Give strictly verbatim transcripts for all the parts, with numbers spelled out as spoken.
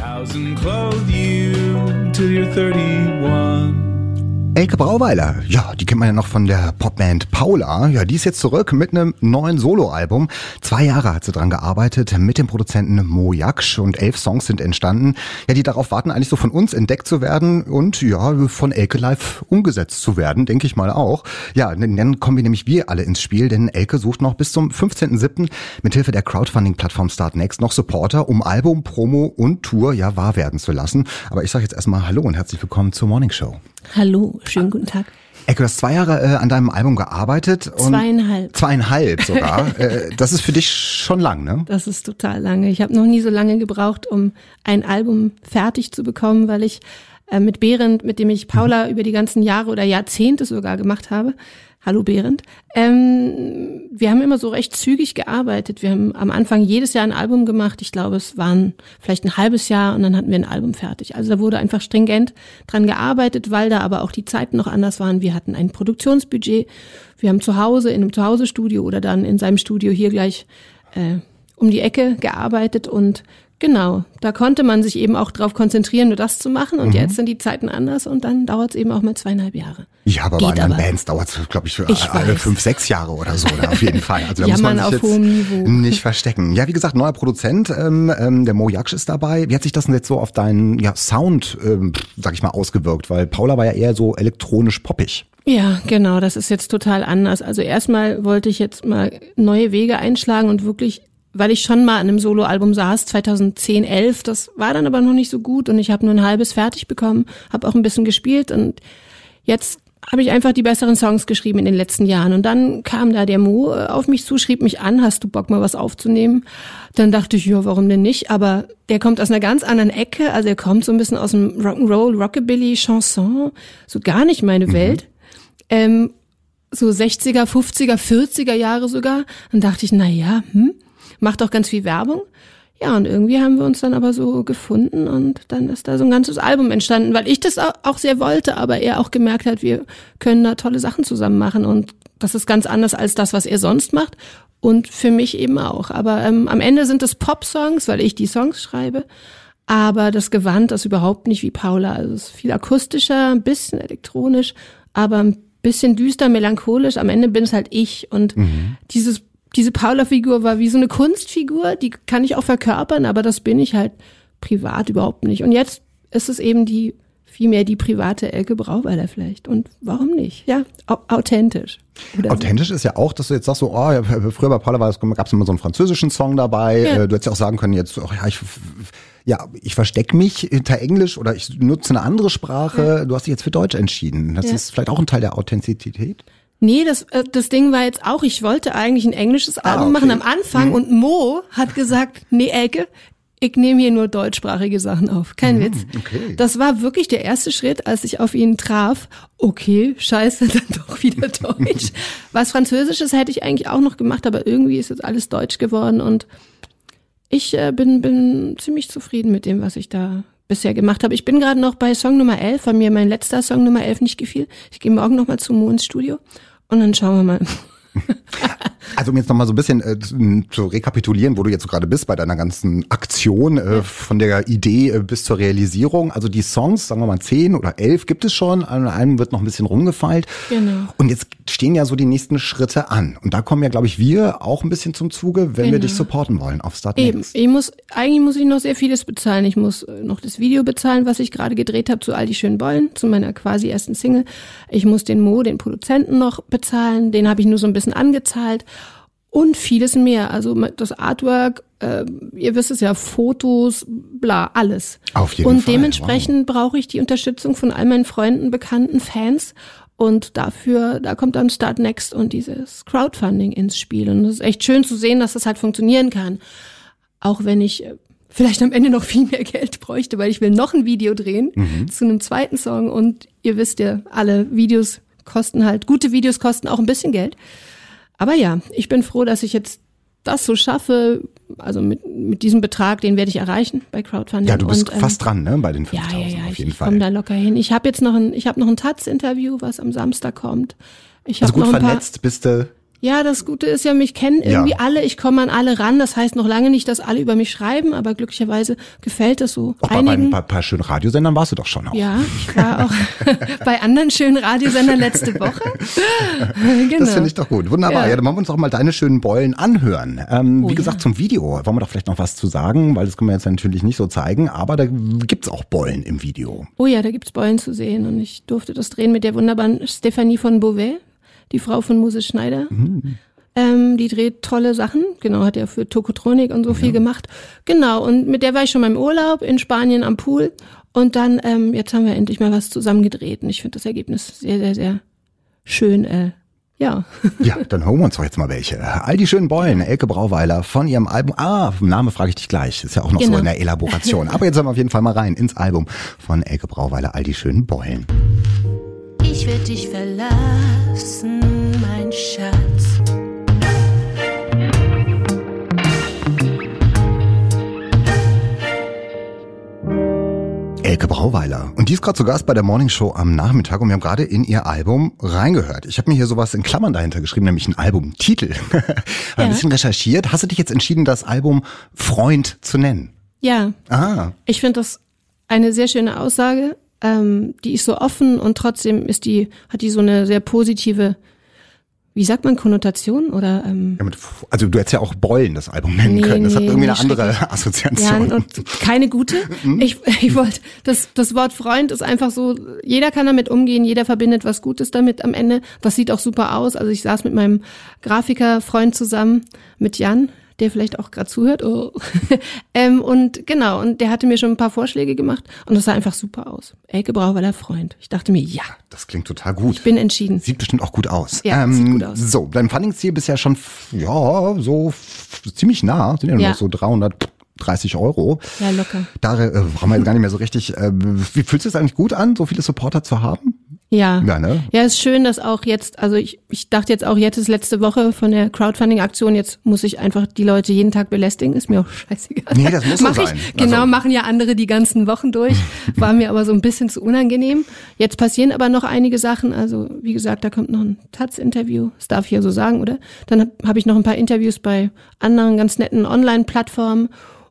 house and clothe you till you're thirty-one. Elke Brauweiler, ja, die kennt man ja noch von der Popband Paula. Ja, die ist jetzt zurück mit einem neuen Soloalbum. Zwei Jahre hat sie dran gearbeitet mit dem Produzenten Mo Jaksch und elf Songs sind entstanden, ja, die darauf warten, eigentlich so von uns entdeckt zu werden und ja, von Elke live umgesetzt zu werden, denke ich mal auch. Ja, dann kommen wir nämlich wir alle ins Spiel, denn Elke sucht noch bis zum fünfzehnten siebten mithilfe der Crowdfunding-Plattform Startnext noch Supporter, um Album, Promo und Tour ja wahr werden zu lassen. Aber ich sage jetzt erstmal Hallo und herzlich willkommen zur Morning Show. Hallo, schönen guten Tag. Elke, du hast zwei Jahre äh, an deinem Album gearbeitet. Und zweieinhalb. Zweieinhalb sogar. äh, das ist für dich schon lang, ne? Das ist total lange. Ich habe noch nie so lange gebraucht, um ein Album fertig zu bekommen, weil ich äh, mit Behrendt, mit dem ich Paula mhm. über die ganzen Jahre oder Jahrzehnte sogar gemacht habe, hallo Behrendt, ähm, wir haben immer so recht zügig gearbeitet. Wir haben am Anfang jedes Jahr ein Album gemacht. Ich glaube, es waren vielleicht ein halbes Jahr und dann hatten wir ein Album fertig. Also da wurde einfach stringent dran gearbeitet, weil da aber auch die Zeiten noch anders waren. Wir hatten ein Produktionsbudget. Wir haben zu Hause in einem Zuhause-Studio oder dann in seinem Studio hier gleich äh, um die Ecke gearbeitet und genau, da konnte man sich eben auch drauf konzentrieren, nur das zu machen. Und mhm. jetzt sind die Zeiten anders und dann dauert es eben auch mal zweieinhalb Jahre. Ja, aber Geht bei anderen aber. Bands dauert es, glaube ich, für ich alle weiß. fünf, sechs Jahre oder so, oder auf jeden Fall. Also da ja, muss man, man sich auf jetzt hohem Niveau. nicht verstecken. Ja, wie gesagt, neuer Produzent, ähm, ähm, der Mo Jaksch ist dabei. Wie hat sich das denn jetzt so auf deinen ja, Sound, ähm, sag ich mal, ausgewirkt? Weil Paula war ja eher so elektronisch poppig. Ja, genau, das ist jetzt total anders. Also erstmal wollte ich jetzt mal neue Wege einschlagen und wirklich, weil ich schon mal an einem Soloalbum saß, zweitausendzehn, elf, das war dann aber noch nicht so gut und ich habe nur ein halbes fertig bekommen, habe auch ein bisschen gespielt und jetzt habe ich einfach die besseren Songs geschrieben in den letzten Jahren. Und dann kam da der Mo auf mich zu, schrieb mich an, hast du Bock mal was aufzunehmen? Dann dachte ich, ja, warum denn nicht? Aber der kommt aus einer ganz anderen Ecke, also er kommt so ein bisschen aus dem Rock'n'Roll, Rockabilly, Chanson, so gar nicht meine mhm. Welt. Ähm, so sechziger, fünfziger, vierziger Jahre sogar. Dann dachte ich, na ja, hm, macht auch ganz viel Werbung. Ja, und irgendwie haben wir uns dann aber so gefunden und dann ist da so ein ganzes Album entstanden, weil ich das auch sehr wollte, aber er auch gemerkt hat, wir können da tolle Sachen zusammen machen und das ist ganz anders als das, was er sonst macht und für mich eben auch. Aber ähm, am Ende sind es Pop-Songs, weil ich die Songs schreibe, aber das Gewand ist überhaupt nicht wie Paula. Also es ist viel akustischer, ein bisschen elektronisch, aber ein bisschen düster, melancholisch. Am Ende bin es halt ich und mhm. dieses Diese Paula-Figur war wie so eine Kunstfigur, die kann ich auch verkörpern, aber das bin ich halt privat überhaupt nicht. Und jetzt ist es eben die, vielmehr die private Elke Brauweiler vielleicht. Und warum nicht? Ja, au- authentisch. Authentisch so. Ist ja auch, dass du jetzt sagst, so, oh, ja, früher bei Paula gab es immer so einen französischen Song dabei. Ja. Du hättest ja auch sagen können, jetzt, oh, ja, ich, ja, ich verstecke mich hinter Englisch oder ich nutze eine andere Sprache. Ja. Du hast dich jetzt für Deutsch entschieden. Das ja. ist vielleicht auch ein Teil der Authentizität. Nee, das, das Ding war jetzt auch, ich wollte eigentlich ein englisches Album ah, okay. machen am Anfang hm. und Mo hat gesagt, nee, Elke, ich nehme hier nur deutschsprachige Sachen auf. Kein hm, Witz. Okay. Das war wirklich der erste Schritt, als ich auf ihn traf. Okay, scheiße, dann doch wieder Deutsch. Was Französisches hätte ich eigentlich auch noch gemacht, aber irgendwie ist jetzt alles Deutsch geworden und ich äh, bin, bin ziemlich zufrieden mit dem, was ich da bisher gemacht habe. Ich bin gerade noch bei Song Nummer elf, weil mir mein letzter Song Nummer elf nicht gefiel. Ich gehe morgen noch mal zu Mo ins Studio und dann schauen wir mal. Also um jetzt nochmal so ein bisschen äh, zu rekapitulieren, wo du jetzt so gerade bist bei deiner ganzen Aktion, äh, ja. von der Idee äh, bis zur Realisierung. Also die Songs, sagen wir mal zehn oder elf gibt es schon, an einem wird noch ein bisschen rumgefeilt. Genau. Und jetzt stehen ja so die nächsten Schritte an. Und da kommen ja, glaube ich, wir auch ein bisschen zum Zuge, wenn genau. wir dich supporten wollen auf Startnext. Eben, ich muss, eigentlich muss ich noch sehr vieles bezahlen. Ich muss noch das Video bezahlen, was ich gerade gedreht habe zu All die schönen Bollen, zu meiner quasi ersten Single. Ich muss den Mo, den Produzenten, noch bezahlen. Den habe ich nur so ein bisschen angezahlt. Und vieles mehr. Also das Artwork, äh, ihr wisst es ja, Fotos, bla, alles. Auf jeden Und Fall. dementsprechend Wow. brauche ich die Unterstützung von all meinen Freunden, Bekannten, Fans. Und dafür, da kommt dann Startnext und dieses Crowdfunding ins Spiel. Und es ist echt schön zu sehen, dass das halt funktionieren kann. Auch wenn ich äh, vielleicht am Ende noch viel mehr Geld bräuchte, weil ich will noch ein Video drehen mhm. zu einem zweiten Song. Und ihr wisst ja, alle Videos kosten halt, gute Videos kosten auch ein bisschen Geld. Aber ja, ich bin froh, dass ich jetzt das so schaffe, also mit mit diesem Betrag, den werde ich erreichen bei Crowdfunding. Ja, du bist und, ähm, fast dran, ne, bei den fünftausend ja, ja, ja, auf jeden ich, Fall. Ich komme da locker hin. Ich habe jetzt noch ein, ich habe noch ein Taz-Interview, was am Samstag kommt. Ich also hab gut noch ein vernetzt paar, bist du Ja, das Gute ist ja, mich kennen irgendwie Ja. alle, ich komme an alle ran. Das heißt noch lange nicht, dass alle über mich schreiben, aber glücklicherweise gefällt es so Auch bei, bei einigen. ein paar, paar schönen Radiosendern warst du doch schon auch. Ja, ich war auch bei anderen schönen Radiosendern letzte Woche. Genau. Das finde ich doch gut. Wunderbar. Ja. Ja. Dann wollen wir uns doch mal deine schönen Beulen anhören. Ähm, Oh, wie gesagt, ja. zum Video wollen wir doch vielleicht noch was zu sagen, weil das können wir jetzt natürlich nicht so zeigen, aber da gibt's auch Beulen im Video. Oh ja, da gibt's Beulen zu sehen und ich durfte das drehen mit der wunderbaren Stefanie von Beauvais, die Frau von Moses Schneider. Mhm. Ähm, die dreht tolle Sachen, genau, hat ja für Tokotronik und so viel gemacht. Genau, und mit der war ich schon mal im Urlaub in Spanien am Pool und dann, ähm, jetzt haben wir endlich mal was zusammen gedreht und ich finde das Ergebnis sehr, sehr, sehr schön, äh, ja. Ja, dann holen wir uns doch jetzt mal welche. All die schönen Beulen, Elke Brauweiler von ihrem Album. Ah, vom Name frage ich dich gleich. Ist ja auch noch Genau. so in der Elaboration. Aber jetzt hören wir auf jeden Fall mal rein ins Album von Elke Brauweiler, All die schönen Beulen. Ich werd dich verlassen, mein Schatz. Elke Brauweiler. Und die ist gerade zu Gast bei der Morning Show am Nachmittag und wir haben gerade in ihr Album reingehört. Ich habe mir hier sowas in Klammern dahinter geschrieben, nämlich ein Albumtitel. Hab ein Ja. bisschen recherchiert. Hast du dich jetzt entschieden, das Album Freund zu nennen? Ja, Ah, ich finde das eine sehr schöne Aussage. Ähm, die ist so offen und trotzdem ist die, hat die so eine sehr positive, wie sagt man, Konnotation oder ähm, ja, mit, also du hättest ja auch Beulen das Album nennen Nee, können. Das hat nee, irgendwie eine nee, andere schrecklich. Assoziation. ja, und keine gute. Ich, ich wollte, das, das Wort Freund ist einfach so, jeder kann damit umgehen, jeder verbindet was Gutes damit am Ende. Das sieht auch super aus. Also ich saß mit meinem Grafikerfreund zusammen, mit Jan, der vielleicht auch gerade zuhört. Oh. ähm, und genau, und der hatte mir schon ein paar Vorschläge gemacht und das sah einfach super aus. Elke Brauweiler Freund. Ich dachte mir, ja, Das klingt total gut. ich bin entschieden. Sieht bestimmt auch gut aus. Ja, sieht gut aus. So, dein Fundingsziel bist ja schon, f- ja, so f- ziemlich nah. Sind ja nur Ja. noch so dreihundertdreißig Euro. Ja, locker. Da äh, haben wir jetzt gar nicht mehr so richtig. Äh, wie fühlt es sich eigentlich gut an, so viele Supporter zu haben? Ja. Ja, ne? Ja, ist schön, dass auch jetzt, also ich, ich dachte jetzt auch, jetzt ist letzte Woche von der Crowdfunding-Aktion, jetzt muss ich einfach die Leute jeden Tag belästigen, ist mir auch scheißegal. Nee, das muss so Mach sein. Ich, genau, Also- machen ja andere die ganzen Wochen durch, war mir aber so ein bisschen zu unangenehm. Jetzt passieren aber noch einige Sachen, also wie gesagt, da kommt noch ein Taz-Interview, das darf ich ja so sagen, oder? Dann habe hab ich noch ein paar Interviews bei anderen ganz netten Online-Plattformen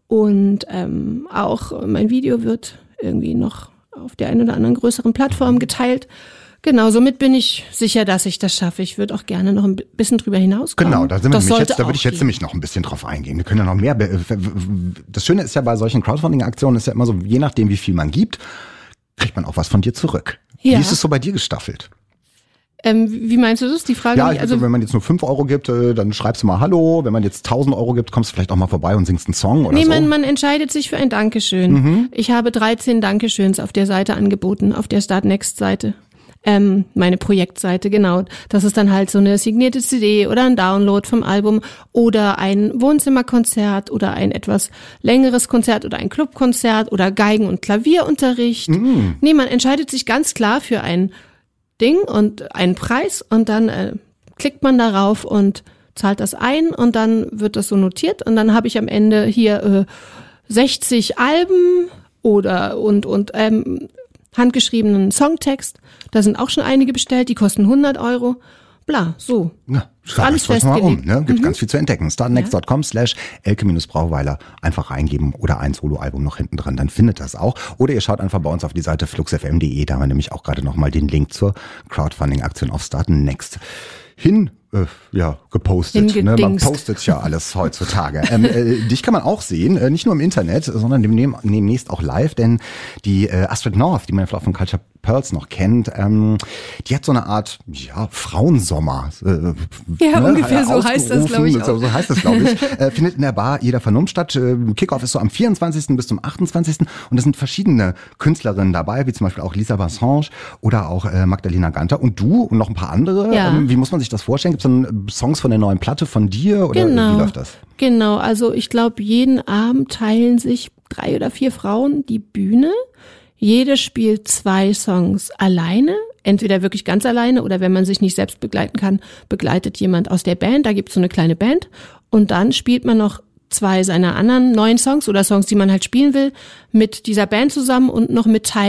und ähm, auch mein Video wird irgendwie noch auf der einen oder anderen größeren Plattform geteilt. Genau, somit bin ich sicher, dass ich das schaffe. Ich würde auch gerne noch ein bisschen drüber hinauskommen. Genau, da sind wir das nämlich sollte jetzt, da würde auch ich jetzt gehen. nämlich noch ein bisschen drauf eingehen. Wir können ja noch mehr. be- Das Schöne ist ja bei solchen Crowdfunding-Aktionen ist ja immer so, je nachdem wie viel man gibt, kriegt man auch was von dir zurück. Ja. Wie ist es so bei dir gestaffelt? Ähm, wie meinst du das? Die Frage, Ja, die- ich also also, wenn man jetzt nur fünf Euro gibt, äh, dann schreibst du mal Hallo. Wenn man jetzt tausend Euro gibt, kommst du vielleicht auch mal vorbei und singst einen Song oder nee, so. man, man entscheidet sich für ein Dankeschön. Mhm. Ich habe dreizehn Dankeschöns auf der Seite angeboten, auf der Start Next Seite. Ähm, meine Projektseite, genau. Das ist dann halt so eine signierte C D oder ein Download vom Album oder ein Wohnzimmerkonzert oder ein etwas längeres Konzert oder ein Clubkonzert oder Geigen- und Klavierunterricht. Mhm. Nee, man entscheidet sich ganz klar für ein Ding und einen Preis und dann äh, klickt man darauf und zahlt das ein und dann wird das so notiert und dann habe ich am Ende hier äh, sechzig Alben oder und und ähm, handgeschriebenen Songtext. Da sind auch schon einige bestellt, die kosten hundert Euro. Bla, so. Ja, schreib Alles euch das mal um, festgelegt. ne? Gibt ganz viel zu entdecken. startnext punkt com slash elke-brauweiler einfach reingeben oder ein Soloalbum noch hinten dran, dann findet das auch. Oder ihr schaut einfach bei uns auf die Seite fluxfm punkt de, da haben wir nämlich auch gerade nochmal den Link zur Crowdfunding-Aktion auf Startnext hin äh, ja, gepostet. Ne? Man Hingedingst. postet ja alles heutzutage. ähm, äh, dich kann man auch sehen, äh, nicht nur im Internet, sondern demne- demnächst auch live, denn die äh, Astrid North, die man vielleicht von Culture Pearls noch kennt, ähm, die hat so eine Art ja, Frauensommer. Äh, Ja, ungefähr so heißt das, ausgerufen. glaub ich, So, auch. so heißt das, glaube ich. äh, findet in der Bar Jeder Vernunft statt. Äh, Kickoff ist so am vierundzwanzigsten bis zum achtundzwanzigsten Und es sind verschiedene Künstlerinnen dabei, wie zum Beispiel auch Lisa Bassange oder auch äh, Magdalena Ganter und du und noch ein paar andere. Ja. Ähm, wie muss man sich das vorstellen? Gibt es dann Songs von der neuen Platte von dir oder Genau. wie läuft das? Genau, also ich glaube, jeden Abend teilen sich drei oder vier Frauen die Bühne. Jede spielt zwei Songs alleine, entweder wirklich ganz alleine oder wenn man sich nicht selbst begleiten kann, begleitet jemand aus der Band. Da gibt's so eine kleine Band und dann spielt man noch zwei seiner anderen neuen Songs oder Songs, die man halt spielen will, mit dieser Band zusammen und noch mit Teilen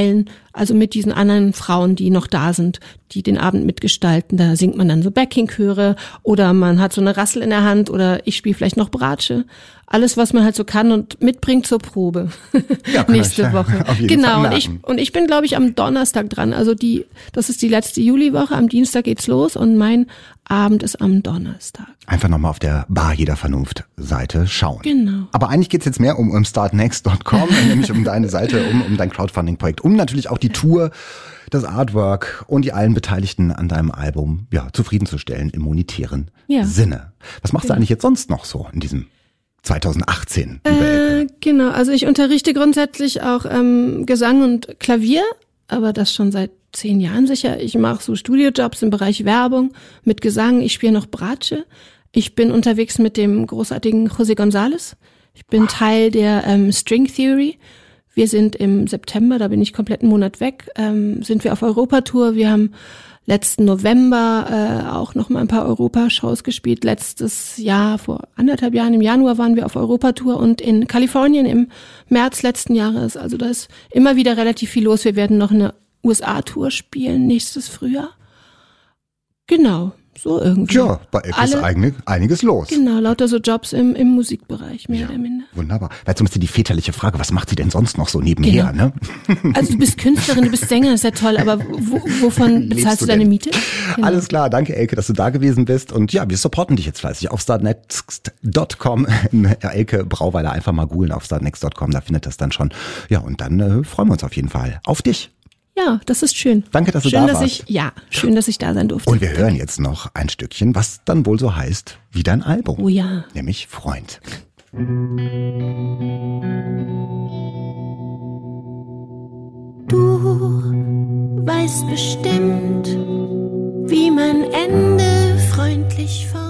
Also mit diesen anderen Frauen, die noch da sind, die den Abend mitgestalten. Da singt man dann so Backing-Chöre oder man hat so eine Rassel in der Hand oder ich spiele vielleicht noch Bratsche. Alles, was man halt so kann und mitbringt zur Probe. Ja, nächste ich, Woche. auf jeden Genau. Fall Und ich, merken. und ich bin, glaube ich, am Donnerstag dran. Also die, das ist die letzte Juliwoche. Am Dienstag geht's los und mein Abend ist am Donnerstag. Einfach nochmal auf der Bar jeder Vernunft Seite schauen. Genau. Aber eigentlich geht's jetzt mehr um, um startnext Punkt com, nämlich um deine Seite, um, um dein Crowdfunding-Projekt, um natürlich auch die Tour, das Artwork und die allen Beteiligten an deinem Album ja zufriedenzustellen im monetären Ja. Sinne. Was machst Genau. du eigentlich jetzt sonst noch so in diesem zwanzig achtzehn? Äh, genau, also ich unterrichte grundsätzlich auch ähm, Gesang und Klavier, aber das schon seit zehn Jahren sicher. Ich mache so Studiojobs im Bereich Werbung mit Gesang. Ich spiele noch Bratsche. Ich bin unterwegs mit dem großartigen José González. Ich bin Teil der ähm, String Theory. Wir sind im September, da bin ich komplett einen Monat weg, ähm, sind wir auf Europatour. Wir haben letzten November äh, auch noch mal ein paar Europashows gespielt. Letztes Jahr, vor anderthalb Jahren, im Januar waren wir auf Europatour und in Kalifornien im März letzten Jahres. Also da ist immer wieder relativ viel los. Wir werden noch eine U S A-Tour spielen nächstes Frühjahr. Genau, so irgendwie. Ja, bei Elke ist Alle- einig, einiges los. Genau, lauter so Jobs im, im Musikbereich, mehr Ja, oder minder. wunderbar. Weil zum Beispiel die väterliche Frage, was macht sie denn sonst noch so nebenher, Genau. ne? Also du bist Künstlerin, du bist Sängerin, ist ja toll, aber wo, wovon Lebst bezahlst du du deine denn? Miete? Genau. Alles klar, danke Elke, dass du da gewesen bist. Und ja, wir supporten dich jetzt fleißig auf startnext Punkt com. Elke Brauweiler einfach mal googeln auf startnext Punkt com, da findet das dann schon. Ja, und dann äh, freuen wir uns auf jeden Fall auf dich. Ja, das ist schön. Danke, dass du schön, da dass warst. Ich, ja, schön, dass ich da sein durfte. Und wir hören jetzt noch ein Stückchen, was dann wohl so heißt wie dein Album. Oh ja. Nämlich Freund. Du weißt bestimmt, wie man Ende freundlich formuliert.